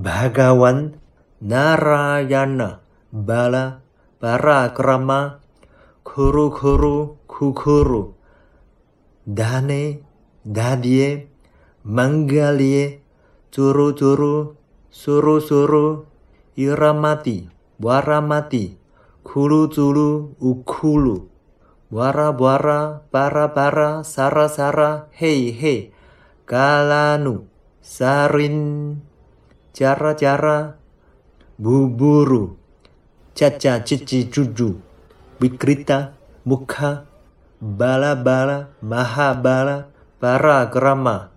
Bhagawan Narayana Bala Parakrama Kuru Kuru Kukuru Dane Dadie Manggalie Turu Turu Suru Suru Iramati Waramati Kulu Tulu Ukulu Wara Wara Para Para Sara Sara Hei Hei Kalanu Sarin Cara Cara Buburu Caca Cici Cucu Wikrita Mukha Bala Bala Mahabala Parakrama